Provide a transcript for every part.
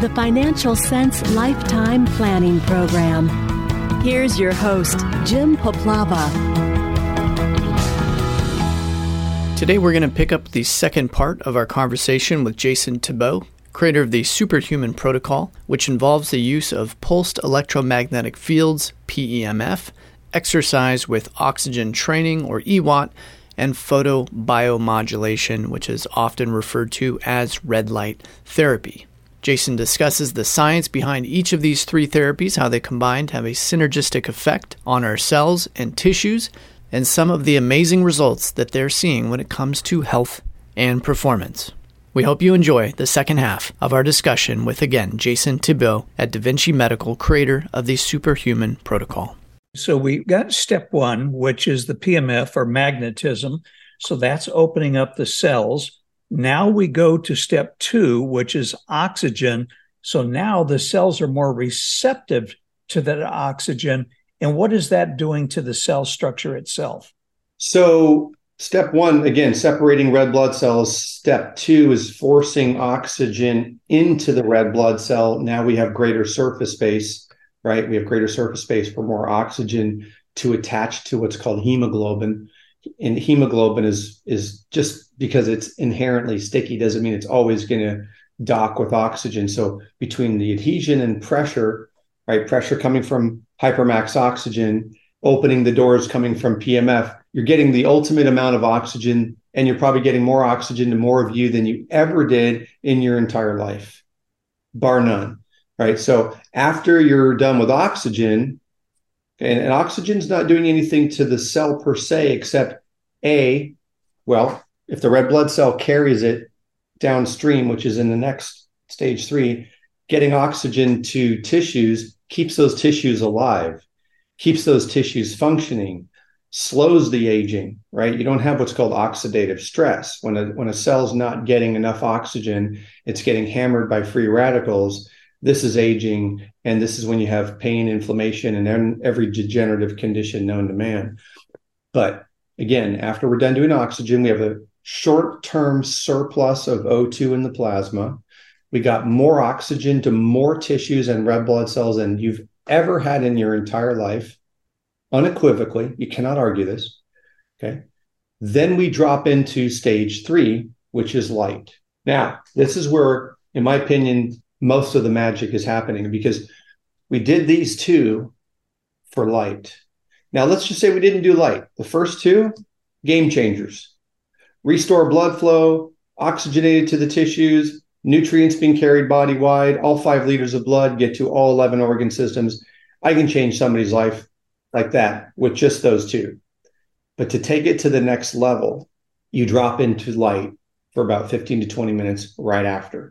the Financial Sense Lifetime Planning Program. Here's your host, Jim Poplava. Today we're going to pick up the second part of our conversation with Jason Thibault, creator of the Superhuman Protocol, which involves the use of pulsed electromagnetic fields, PEMF, exercise with oxygen training, or EWOT, and photobiomodulation, which is often referred to as red light therapy. Jason discusses the science behind each of these three therapies, how they combined have a synergistic effect on our cells and tissues, and some of the amazing results that they're seeing when it comes to health and performance. We hope you enjoy the second half of our discussion with, again, Jason Thibault at Da Vinci Medical, creator of the Superhuman Protocol. So we got step one, which is the PMF or magnetism. So that's opening up the cells. Now we go to step two, which is oxygen. So now the cells are more receptive to that oxygen. And what is that doing to the cell structure itself? So step one, again, separating red blood cells. Step two is forcing oxygen into the red blood cell. Now we have greater surface space. Right? We have greater surface space for more oxygen to attach to what's called hemoglobin. And hemoglobin is just because it's inherently sticky doesn't mean it's always going to dock with oxygen. So between the adhesion and pressure, right? Pressure coming from hypermax oxygen, opening the doors coming from PMF, you're getting the ultimate amount of oxygen, and you're probably getting more oxygen to more of you than you ever did in your entire life, bar none. Right. So after you're done with oxygen, and oxygen's not doing anything to the cell per se, except if the red blood cell carries it downstream, which is in the next stage three, getting oxygen to tissues keeps those tissues alive, keeps those tissues functioning, slows the aging, right? You don't have what's called oxidative stress. When a cell's not getting enough oxygen, it's getting hammered by free radicals. This is aging, and this is when you have pain, inflammation, and every degenerative condition known to man. But again, after we're done doing oxygen, we have a short-term surplus of O2 in the plasma. We got more oxygen to more tissues and red blood cells than you've ever had in your entire life, unequivocally. You cannot argue this. Okay. Then we drop into stage three, which is light. Now, this is where, in my opinion, most of the magic is happening, because we did these two for light. Now, let's just say we didn't do light. The first two, game changers. Restore blood flow, oxygenated to the tissues, nutrients being carried body-wide, all 5 liters of blood get to all 11 organ systems. I can change somebody's life like that with just those two. But to take it to the next level, you drop into light for about 15 to 20 minutes right after.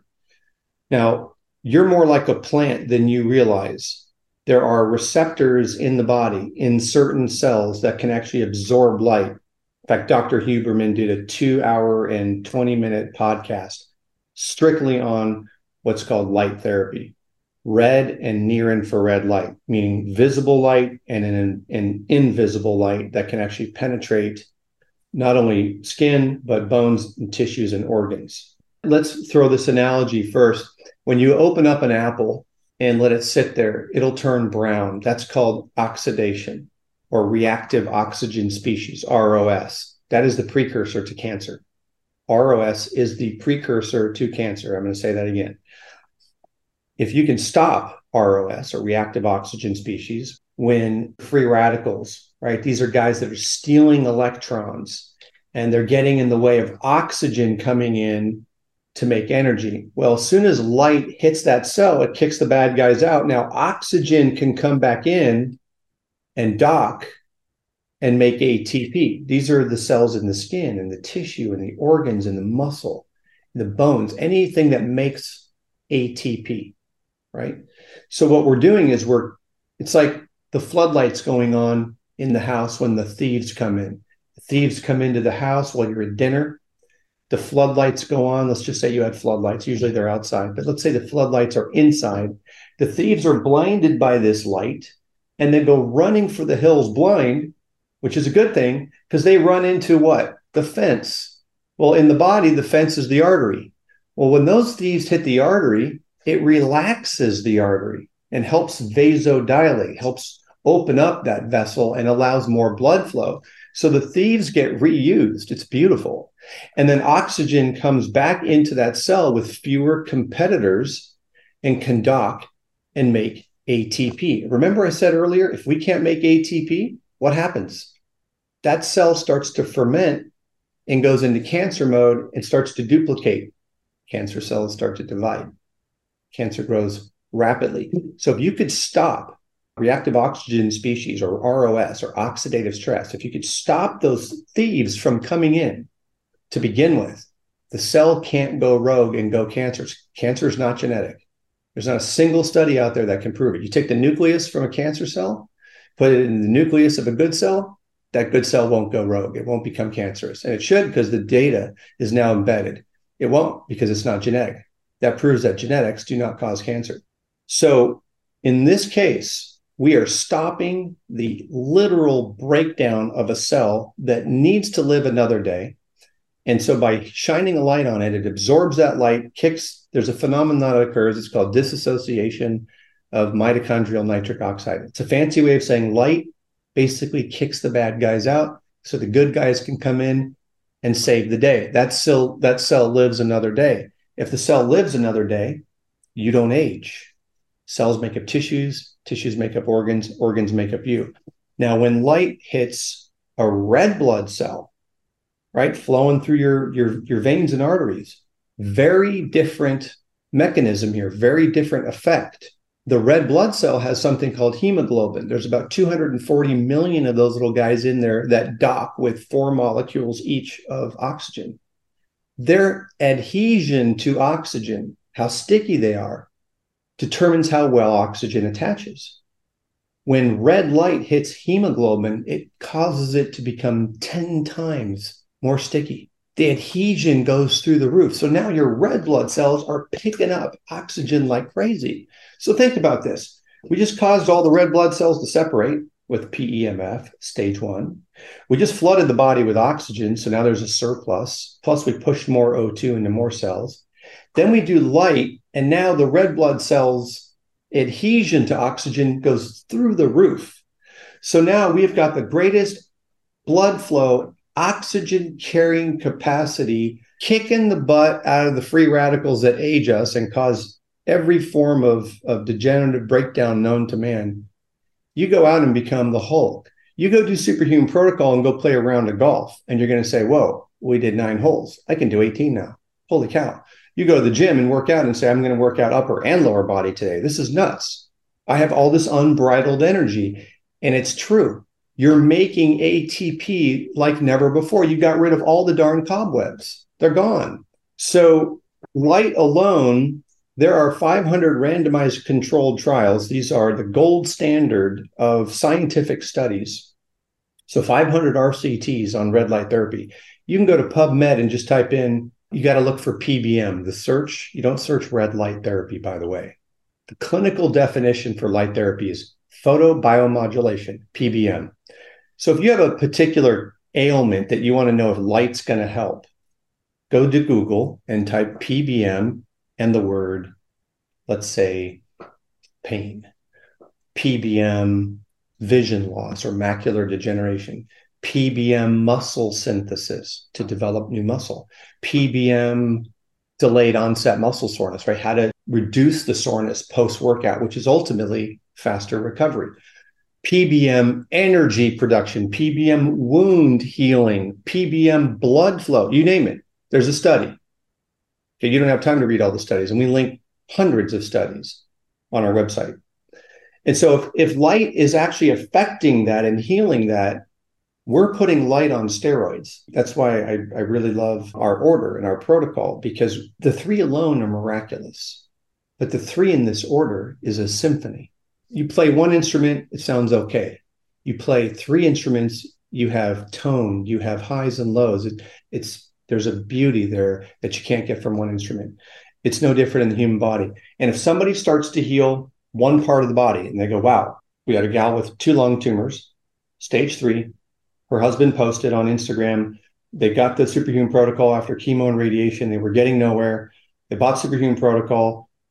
Now, you're more like a plant than you realize. There are receptors in the body, in certain cells, that can actually absorb light. In fact, Dr. Huberman did a 2-hour and 20-minute podcast strictly on what's called light therapy, red and near infrared light, meaning visible light and an invisible light that can actually penetrate not only skin, but bones and tissues and organs. Let's throw this analogy first. When you open up an apple and let it sit there, it'll turn brown. That's called oxidation, or reactive oxygen species, ROS. That is the precursor to cancer. ROS is the precursor to cancer. I'm going to say that again. If you can stop ROS, or reactive oxygen species, when free radicals, right? These are guys that are stealing electrons, and they're getting in the way of oxygen coming in to make energy. Well, as soon as light hits that cell, it kicks the bad guys out. Now, oxygen can come back in and dock and make ATP. These are the cells in the skin and the tissue and the organs and the muscle, the bones, anything that makes ATP, right? So what we're doing is it's like the floodlights going on in the house when the thieves come in. The thieves come into the house while you're at dinner. The floodlights go on. Let's just say you had floodlights. Usually they're outside, but let's say the floodlights are inside. The thieves are blinded by this light, and they go running for the hills blind, which is a good thing, because they run into what? The fence. Well, in the body, the fence is the artery. Well, when those thieves hit the artery, it relaxes the artery and helps vasodilate, helps open up that vessel and allows more blood flow. So the thieves get reused. It's beautiful. And then oxygen comes back into that cell with fewer competitors and can dock and make ATP. Remember I said earlier, if we can't make ATP, what happens? That cell starts to ferment and goes into cancer mode and starts to duplicate. Cancer cells start to divide. Cancer grows rapidly. So if you could stop reactive oxygen species, or ROS, or oxidative stress, if you could stop those thieves from coming in to begin with, the cell can't go rogue and go cancerous. Cancer is not genetic. There's not a single study out there that can prove it. You take the nucleus from a cancer cell, put it in the nucleus of a good cell, that good cell won't go rogue. It won't become cancerous. And it should, because the data is now embedded. It won't, because it's not genetic. That proves that genetics do not cause cancer. So in this case, we are stopping the literal breakdown of a cell that needs to live another day. And so by shining a light on it, it absorbs that light, there's a phenomenon that occurs. It's called dissociation of mitochondrial nitric oxide. It's a fancy way of saying light basically kicks the bad guys out so the good guys can come in and save the day. That cell lives another day. If the cell lives another day, you don't age. Cells make up tissues, tissues make up organs, organs make up you. Now, when light hits a red blood cell, right, flowing through your veins and arteries, very different mechanism here, very different effect. The red blood cell has something called hemoglobin. There's about 240 million of those little guys in there that dock with 4 molecules each of oxygen. Their adhesion to oxygen, how sticky they are, determines how well oxygen attaches. When red light hits hemoglobin, it causes it to become 10 times more sticky. The adhesion goes through the roof. So now your red blood cells are picking up oxygen like crazy. So think about this. We just caused all the red blood cells to separate with PEMF, stage 1. We just flooded the body with oxygen, so now there's a surplus. Plus, we pushed more O2 into more cells. Then we do light, and now the red blood cells' adhesion to oxygen goes through the roof. So now we've got the greatest blood flow, oxygen carrying capacity, kicking the butt out of the free radicals that age us and cause every form of degenerative breakdown known to man. You go out and become the Hulk. You go do superhuman protocol and go play a round of golf, and you're going to say, whoa, we did 9 holes. I can do 18 now. Holy cow. You go to the gym and work out and say, I'm going to work out upper and lower body today. This is nuts. I have all this unbridled energy. And it's true. You're making ATP like never before. You got rid of all the darn cobwebs. They're gone. So light alone, there are 500 randomized controlled trials. These are the gold standard of scientific studies. So 500 RCTs on red light therapy. You can go to PubMed and just type in, you got to look for PBM. The search, you don't search red light therapy, by the way. The clinical definition for light therapy is photobiomodulation, PBM. So if you have a particular ailment that you want to know if light's going to help, go to Google and type PBM and the word, let's say, pain. PBM vision loss or macular degeneration. PBM muscle synthesis to develop new muscle. PBM delayed onset muscle soreness, right? How to reduce the soreness post-workout, which is ultimately faster recovery. PBM energy production, PBM wound healing, PBM blood flow, you name it. There's a study. Okay, you don't have time to read all the studies, and we link hundreds of studies on our website. And so if light is actually affecting that and healing that, we're putting light on steroids. That's why I really love our order and our protocol, because the 3 alone are miraculous. But the 3 in this order is a symphony. You play 1 instrument, it sounds okay. You play 3 instruments, you have tone, you have highs and lows. There's a beauty there that you can't get from 1 instrument. It's no different in the human body. And if somebody starts to heal one part of the body and they go, wow, we got a gal with 2 lung tumors, stage 3, her husband posted on Instagram, they got the superhuman protocol after chemo and radiation. They were getting nowhere. They bought superhuman protocol.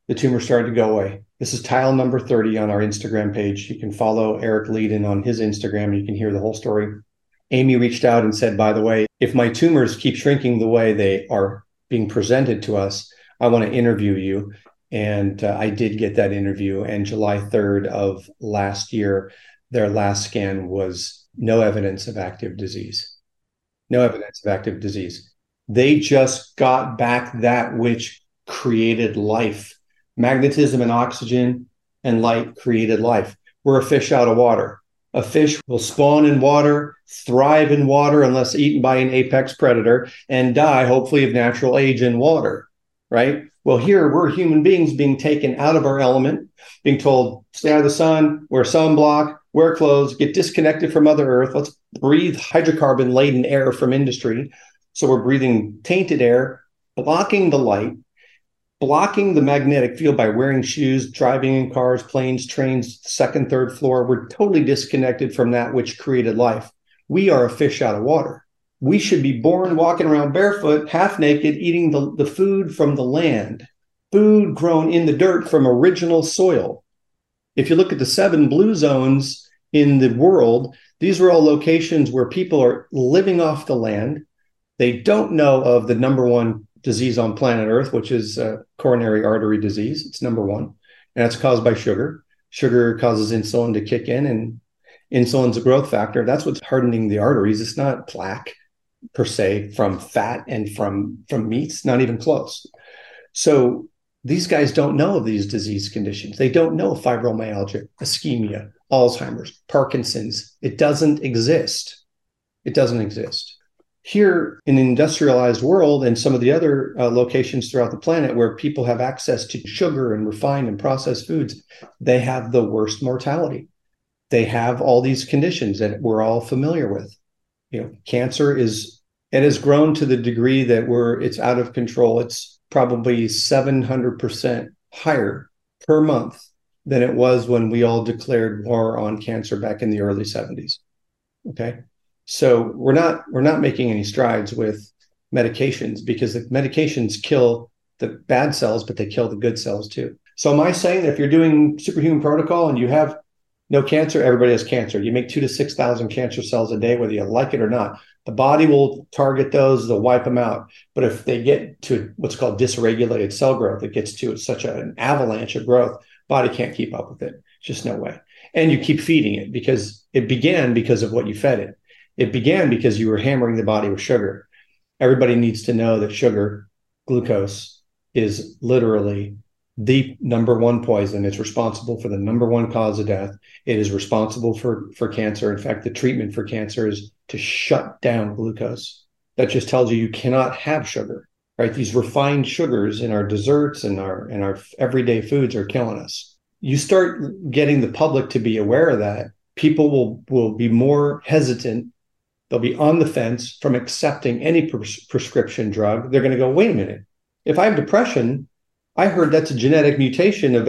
the tumor started to go away. This is tile number 30 on our Instagram page. You can follow Eric Leiden on his Instagram and you can hear the whole story. Amy reached out and said, by the way, if my tumors keep shrinking the way they are being presented to us, I want to interview you. And I did get that interview. And July 3rd of last year, their last scan was no evidence of active disease. No evidence of active disease. They just got back that which created life. Magnetism and oxygen and light created life. We're a fish out of water. A fish will spawn in water, thrive in water unless eaten by an apex predator, and die, hopefully, of natural age in water, right? Well, here we're human beings being taken out of our element, being told, stay out of the sun, wear sunblock, wear clothes, get disconnected from Mother Earth. Let's breathe hydrocarbon-laden air from industry. So we're breathing tainted air, blocking the light, blocking the magnetic field by wearing shoes, driving in cars, planes, trains, second, third floor. We're totally disconnected from that which created life. We are a fish out of water. We should be born walking around barefoot, half naked, eating the food from the land, food grown in the dirt from original soil. If you look at the 7 blue zones in the world, these are all locations where people are living off the land. They don't know of the number one disease on planet Earth, which is coronary artery disease. It's number one, and it's caused by sugar. Sugar causes insulin to kick in, and insulin's a growth factor. That's what's hardening the arteries. It's not plaque per se from fat and from meats, not even close. So these guys don't know of these disease conditions. They don't know fibromyalgia, ischemia, Alzheimer's, Parkinson's. It doesn't exist. It doesn't exist. Here in the industrialized world and some of the other locations throughout the planet where people have access to sugar and refined and processed foods, they have the worst mortality. They have all these conditions that we're all familiar with. You know, cancer it has grown to the degree that it's out of control. It's probably 700% higher per month than it was when we all declared war on cancer back in the early 70s. Okay. So we're not making any strides with medications because the medications kill the bad cells, but they kill the good cells too. So am I saying that if you're doing superhuman protocol and you have no cancer, everybody has cancer? You make 2,000 to 6,000 cancer cells a day, whether you like it or not. The body will target those, they'll wipe them out. But if they get to what's called dysregulated cell growth, it gets to such an avalanche of growth, body can't keep up with it. Just no way. And you keep feeding it because it began because of what you fed it. It began because you were hammering the body with sugar. Everybody needs to know that sugar, glucose, is literally the number one poison. It's responsible for the number one cause of death. It is responsible for cancer. In fact, the treatment for cancer is to shut down glucose. That just tells you cannot have sugar, right? These refined sugars in our desserts and our everyday foods are killing us. You start getting the public to be aware of that, people will be more hesitant. They'll be on the fence from accepting any prescription drug. They're going to go, wait a minute. If I have depression, I heard that's a genetic mutation of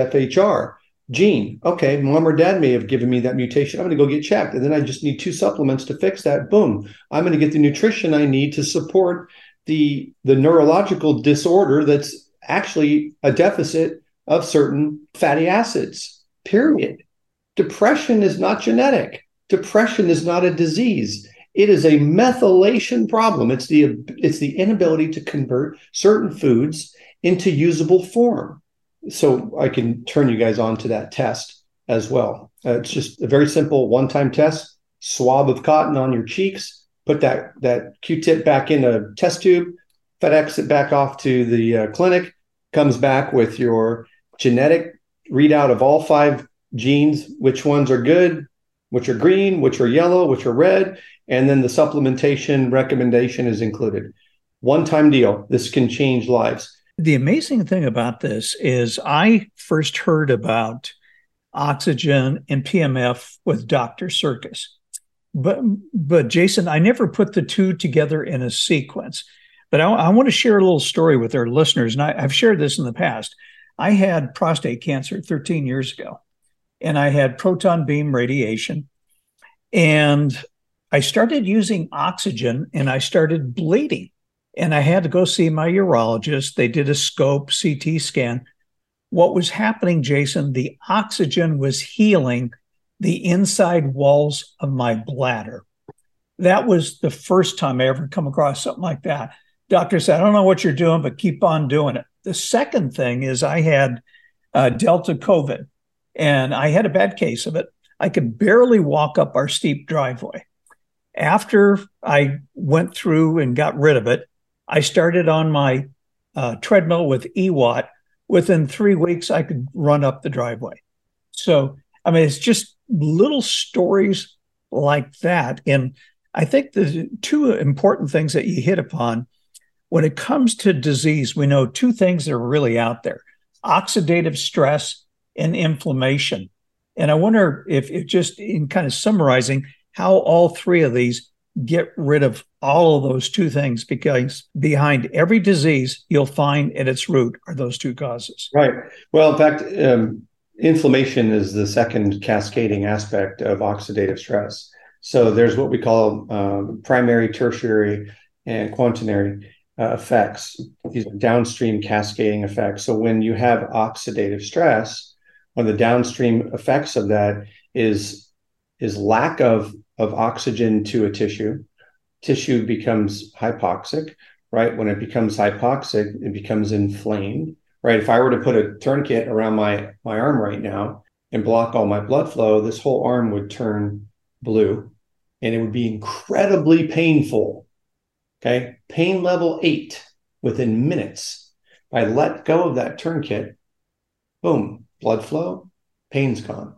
MTHFR gene. Okay, mom or dad may have given me that mutation. I'm going to go get checked. And then I just need 2 supplements to fix that. Boom. I'm going to get the nutrition I need to support the neurological disorder that's actually a deficit of certain fatty acids, period. Depression is not genetic. Depression is not a disease. It is a methylation problem. It's the inability to convert certain foods into usable form. So I can turn you guys on to that test as well. It's just a very simple one-time test, swab of cotton on your cheeks, put that Q-tip back in a test tube, FedEx it back off to the clinic, comes back with your genetic readout of all 5 genes, which ones are good, which are green, which are yellow, which are red, and then the supplementation recommendation is included. One-time deal. This can change lives. The amazing thing about this is I first heard about oxygen and PMF with Dr. Sirkis. But Jason, I never put the two together in a sequence. But I want to share a little story with our listeners, and I've shared this in the past. I had prostate cancer 13 years ago, and I had proton beam radiation. And I started using oxygen, and I started bleeding. And I had to go see my urologist. They did a scope CT scan. what was happening, Jason, the oxygen was healing the inside walls of my bladder. That was the first time I ever come across something like that. Doctor said, I don't know what you're doing, but keep on doing it. The second thing is I had Delta COVID, and I had a bad case of it. I could barely walk up our steep driveway. After I went through and got rid of it, I started on my treadmill with EWAT. Within 3 weeks, I could run up the driveway. So, I mean, it's just little stories like that. And I think the two important things that you hit upon, when it comes to disease, we know two things that are really out there: oxidative stress and inflammation. And I wonder if just in kind of summarizing how all three of these get rid of all of those two things, because behind every disease you'll find at its root are those two causes. Right. Well, in fact, inflammation is the second cascading aspect of oxidative stress. So there's what we call primary, tertiary, and quaternary effects. These are downstream cascading effects. So when you have oxidative stress, one of the downstream effects of that is lack of oxygen to a tissue. Tissue becomes hypoxic, right? When it becomes hypoxic, it becomes inflamed, right? If I were to put a tourniquet around my arm right now and block all my blood flow, this whole arm would turn blue, and it would be incredibly painful. Okay. Pain level 8 within minutes. If I let go of that tourniquet, boom, blood flow, pain's gone.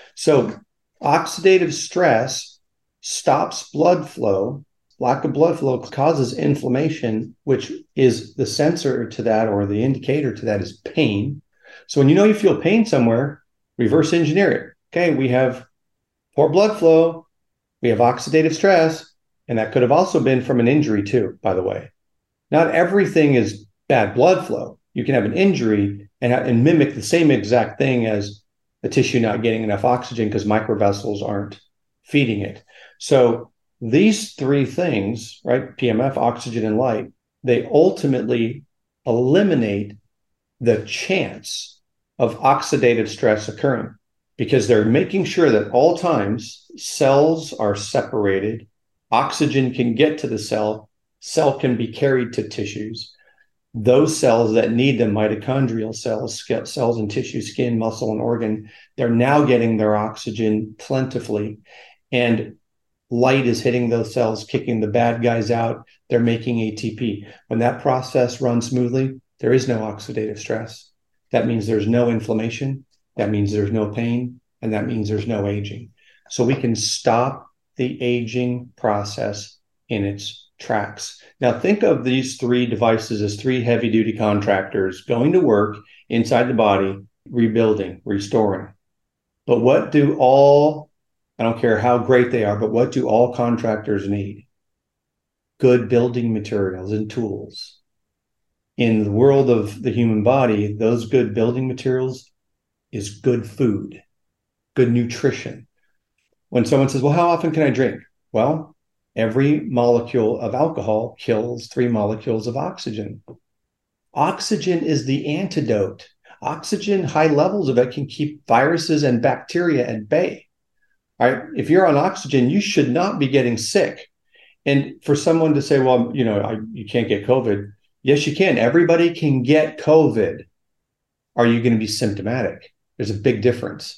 So oxidative stress stops blood flow. Lack of blood flow causes inflammation, which is the sensor to that, or the indicator to that, is pain. So when you feel pain somewhere, reverse engineer it. Okay, we have poor blood flow, we have oxidative stress, and that could have also been from an injury too, by the way. Not everything is bad blood flow. You can have an injury and mimic the same exact thing as the tissue not getting enough oxygen because microvessels aren't feeding it. So these three things, right, PMF, oxygen, and light, they ultimately eliminate the chance of oxidative stress occurring, because they're making sure that all times cells are separated, oxygen can get to the cell can be carried to tissues. Those cells that need them, mitochondrial cells, cells in tissue, skin, muscle, and organ, they're now getting their oxygen plentifully. And light is hitting those cells, kicking the bad guys out. They're making ATP. When that process runs smoothly, there is no oxidative stress. That means there's no inflammation. That means there's no pain. And that means there's no aging. So we can stop the aging process in its tracks. Now, think of these three devices as three heavy-duty contractors going to work inside the body, rebuilding, restoring. But what do I don't care how great they are, but what do all contractors need? Good building materials and tools. In the world of the human body, those good building materials is good food, good nutrition. When someone says, well, how often can I drink? Well, every molecule of alcohol kills 3 molecules of oxygen. Oxygen is the antidote. Oxygen, high levels of it, can keep viruses and bacteria at bay. All right? If you're on oxygen, you should not be getting sick. And for someone to say, well, you can't get COVID. Yes, you can. Everybody can get COVID. Are you going to be symptomatic? There's a big difference.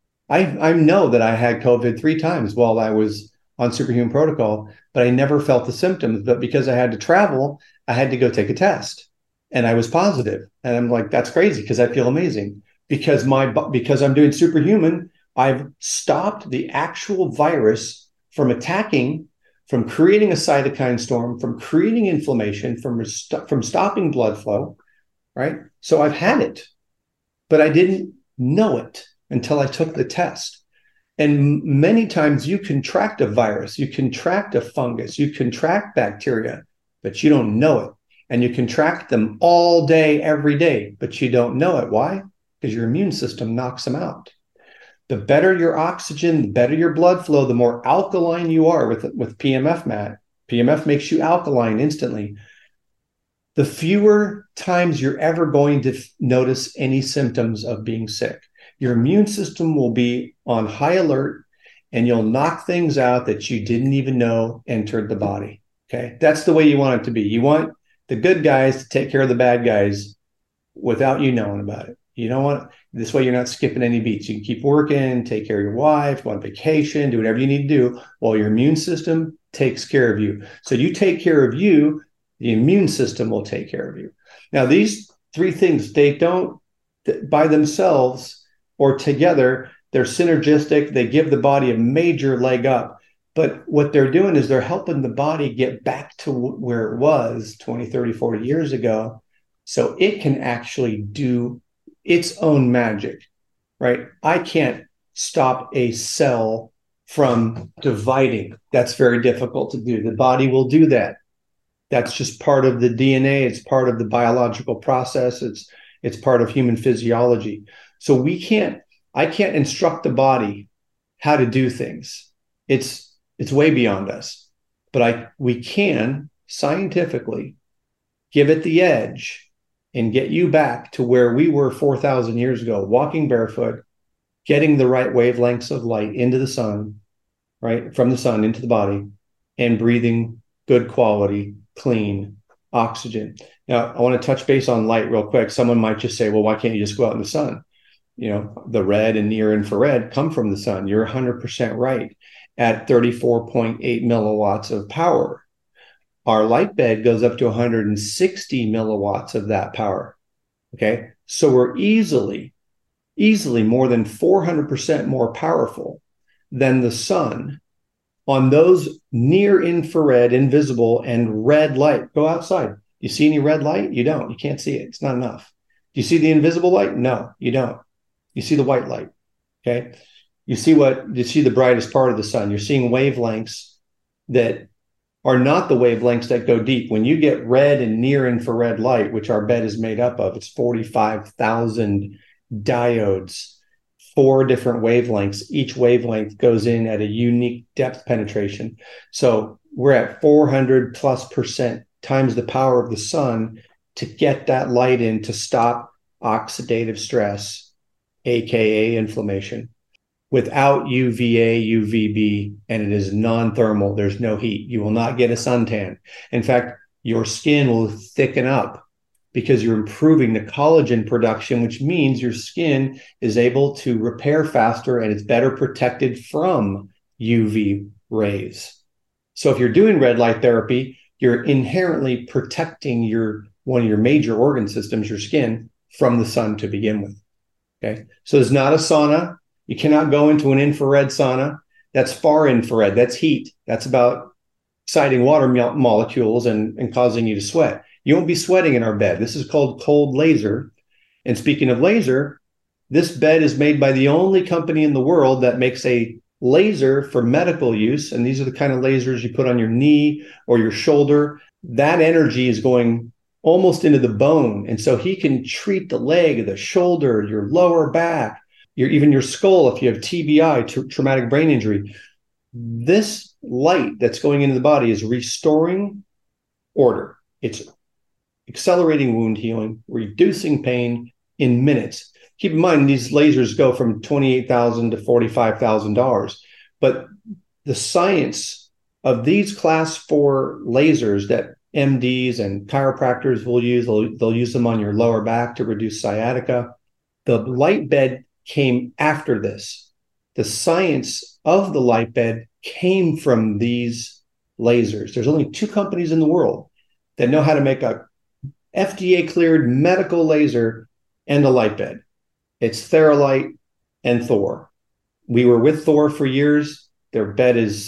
I know that I had COVID 3 times while I was on Superhuman Protocol, but I never felt the symptoms. But because I had to travel, I had to go take a test, and I was positive. And I'm like, that's crazy, because I feel amazing. Because I'm doing Superhuman, I've stopped the actual virus from attacking, from creating a cytokine storm, from creating inflammation, from stopping blood flow, right? So I've had it, but I didn't know it until I took the test. And many times you contract a virus, you contract a fungus, you contract bacteria, but you don't know it. And you contract them all day, every day, but you don't know it. Why? Because your immune system knocks them out. The better your oxygen, the better your blood flow, the more alkaline you are with PMF, Matt. PMF makes you alkaline instantly. the fewer times you're ever going to notice any symptoms of being sick. Your immune system will be on high alert, and you'll knock things out that you didn't even know entered the body. Okay. That's the way you want it to be. You want the good guys to take care of the bad guys without you knowing about it. You don't want this way. You're not skipping any beats. You can keep working, take care of your wife, go on vacation, do whatever you need to do while your immune system takes care of you. So you take care of you, the immune system will take care of you. Now, these three things, they don't by themselves or together, they're synergistic. They give the body a major leg up. But what they're doing is they're helping the body get back to where it was 20, 30, 40 years ago, so it can actually do its own magic, right? I can't stop a cell from dividing. That's very difficult to do. The body will do that. That's just part of the DNA. It's part of the biological process. It's part of human physiology. So I can't instruct the body how to do things. It's way beyond us. But we can scientifically give it the edge and get you back to where we were 4,000 years ago, walking barefoot, getting the right wavelengths of light into the sun, right, from the sun into the body, and breathing good quality, clean oxygen. Now, I want to touch base on light real quick. Someone might just say, well, why can't you just go out in the sun? You know, the red and near infrared come from the sun. You're 100% right at 34.8 milliwatts of power. Our light bed goes up to 160 milliwatts of that power. Okay. So we're easily more than 400% more powerful than the sun on those near infrared, invisible, and red light. Go outside. You see any red light? You don't. You can't see it. It's not enough. Do you see the invisible light? No, you don't. You see the white light. Okay. You see the brightest part of the sun. You're seeing wavelengths that are not the wavelengths that go deep. When you get red and near infrared light, which our bed is made up of, it's 45,000 diodes, 4 different wavelengths. Each wavelength goes in at a unique depth penetration. So we're at 400+% times the power of the sun to get that light in to stop oxidative stress, aka inflammation, without UVA, UVB, and it is non-thermal. There's no heat. You will not get a suntan. In fact, your skin will thicken up because you're improving the collagen production, which means your skin is able to repair faster and it's better protected from UV rays. So if you're doing red light therapy, you're inherently protecting one of your major organ systems, your skin, from the sun to begin with. Okay. So it's not a sauna. You cannot go into an infrared sauna. That's far infrared. That's heat. That's about exciting water molecules and causing you to sweat. You won't be sweating in our bed. This is called cold laser. And speaking of laser, this bed is made by the only company in the world that makes a laser for medical use. And these are the kind of lasers you put on your knee or your shoulder. That energy is going almost into the bone. And so he can treat the leg, the shoulder, your lower back, even your skull if you have TBI, traumatic brain injury. This light that's going into the body is restoring order. It's accelerating wound healing, reducing pain in minutes. Keep in mind, these lasers go from $28,000 to $45,000. But the science of these class 4 lasers that MDs and chiropractors will use, they'll use them on your lower back to reduce sciatica. The light bed came after this. The science of the light bed came from these lasers. There's only 2 companies in the world that know how to make a FDA cleared medical laser and a light bed. It's Theralite and Thor. We were with Thor for years. Their bed is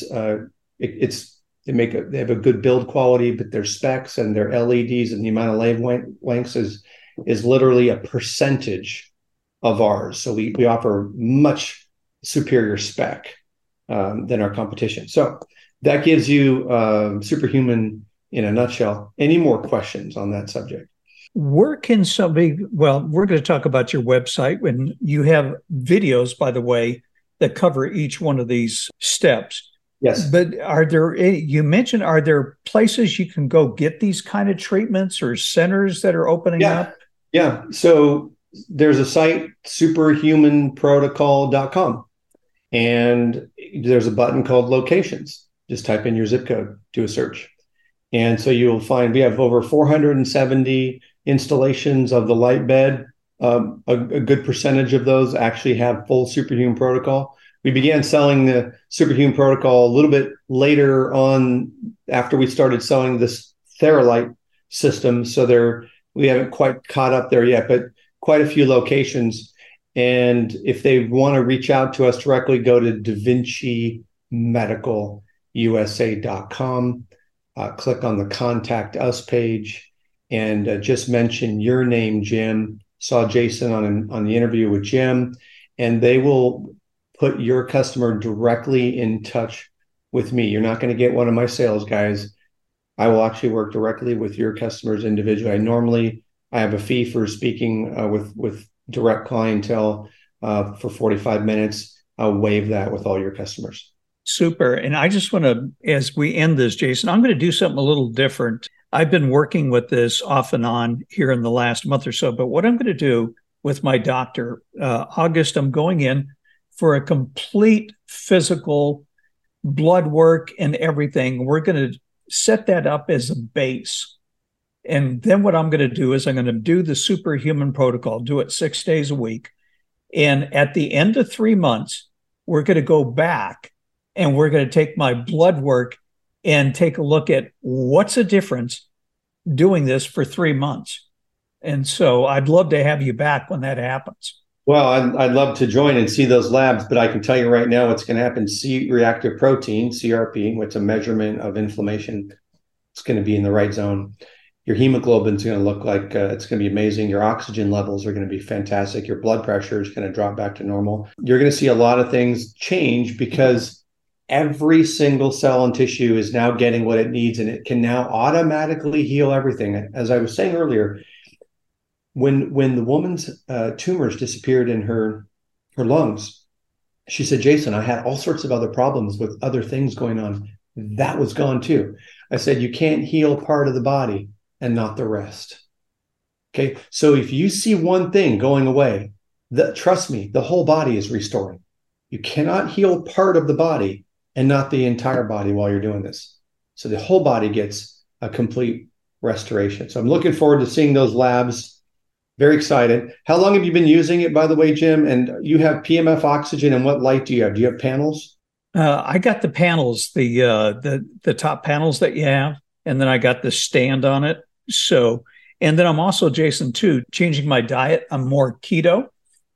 they have a good build quality, but their specs and their LEDs and the amount of wavelengths is literally a percentage of ours. So we offer much superior spec than our competition. So that gives you Superhuman in a nutshell. Any more questions on that subject? Where can somebody, well, we're going to talk about your website, and you have videos, by the way, that cover each one of these steps. Yes. But you mentioned, are there places you can go get these kind of treatments or centers that are opening up? Yeah. So there's a site, superhumanprotocol.com, and there's a button called locations. Just type in your zip code, do a search. And so you'll find we have over 470 installations of the light bed. A good percentage of those actually have full Superhuman Protocol. We began selling the Superhuman Protocol a little bit later on after we started selling this TheraLight system. So we haven't quite caught up there yet, but quite a few locations. And if they want to reach out to us directly, go to DaVinciMedicalUSA.com, click on the Contact Us page, and just mention your name, Jim. Saw Jason on the interview with Jim, and they will put your customer directly in touch with me. You're not going to get one of my sales guys. I will actually work directly with your customers individually. I have a fee for speaking with direct clientele for 45 minutes. I'll waive that with all your customers. Super. And I just want to, as we end this, Jason, I'm going to do something a little different. I've been working with this off and on here in the last month or so, but what I'm going to do with my doctor, August, I'm going in for a complete physical blood work and everything. We're going to set that up as a base. And then what I'm going to do is I'm going to do the Superhuman Protocol, do it 6 days a week. And at the end of 3 months, we're going to go back and we're going to take my blood work and take a look at what's the difference doing this for 3 months. And so I'd love to have you back when that happens. Well, I'd love to join and see those labs, but I can tell you right now what's going to happen. C-reactive protein, CRP, which is a measurement of inflammation, it's going to be in the right zone. Your hemoglobin is going to look like it's going to be amazing. Your oxygen levels are going to be fantastic. Your blood pressure is going to drop back to normal. You're going to see a lot of things change because every single cell and tissue is now getting what it needs, and it can now automatically heal everything. As I was saying earlier, when the woman's tumors disappeared in her lungs, she said, Jason, I had all sorts of other problems with other things going on. That was gone too. I said, you can't heal part of the body and not the rest. Okay. So if you see one thing going away, trust me, the whole body is restoring. You cannot heal part of the body and not the entire body while you're doing this. So the whole body gets a complete restoration. So I'm looking forward to seeing those labs. Very excited. How long have you been using it, by the way, Jim? And you have PMF oxygen, and what light do you have? Do you have panels? I got the panels, the top panels that you have, and then I got the stand on it. So, and then I'm also, Jason, too, changing my diet. I'm more keto,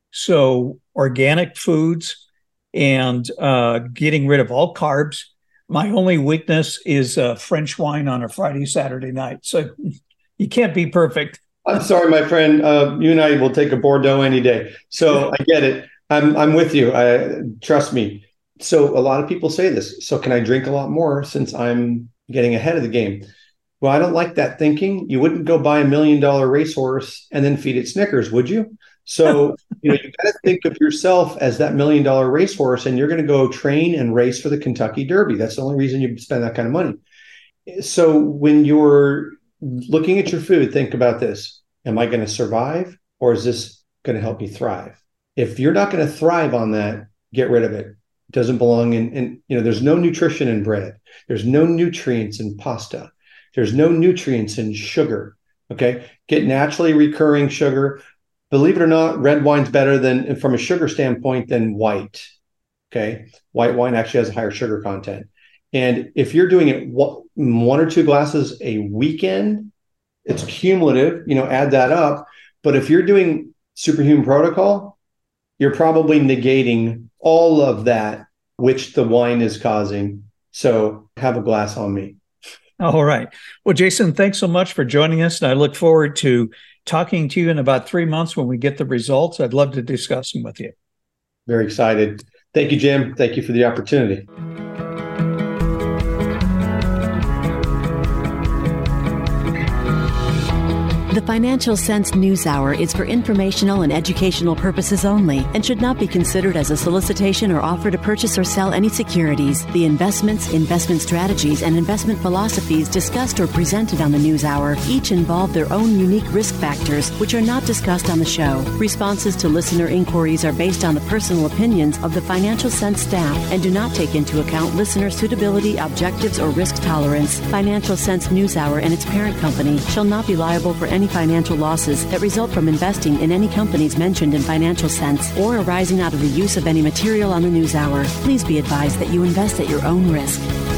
so organic foods and getting rid of all carbs. My only weakness is French wine on a Friday, Saturday night. So you can't be perfect. I'm sorry, my friend. You and I will take a Bordeaux any day. So I get it. I'm with you. Trust me. So a lot of people say this. So can I drink a lot more since I'm getting ahead of the game? Well, I don't like that thinking. You wouldn't go buy $1 million racehorse and then feed it Snickers, would you? So, you got to think of yourself as that $1 million racehorse, and you're going to go train and race for the Kentucky Derby. That's the only reason you spend that kind of money. So when you're looking at your food, think about this. Am I going to survive, or is this going to help me thrive? If you're not going to thrive on that, get rid of it. It doesn't belong in there's no nutrition in bread. There's no nutrients in pasta. There's no nutrients in sugar. Okay. Get naturally recurring sugar. Believe it or not, red wine's better than, from a sugar standpoint, than white. Okay. White wine actually has a higher sugar content. And if you're doing it one or two glasses a weekend, it's cumulative, add that up. But if you're doing Superhuman Protocol, you're probably negating all of that, which the wine is causing. So have a glass on me. All right. Well, Jason, thanks so much for joining us. And I look forward to talking to you in about 3 months when we get the results. I'd love to discuss them with you. Very excited. Thank you, Jim. Thank you for the opportunity. The Financial Sense News Hour is for informational and educational purposes only and should not be considered as a solicitation or offer to purchase or sell any securities. The investments, investment strategies, and investment philosophies discussed or presented on the News Hour each involve their own unique risk factors, which are not discussed on the show. Responses to listener inquiries are based on the personal opinions of the Financial Sense staff and do not take into account listener suitability, objectives, or risk tolerance. Financial Sense News Hour and its parent company shall not be liable for any financial losses that result from investing in any companies mentioned in Financial Sense or arising out of the use of any material on the News Hour. Please be advised that you invest at your own risk.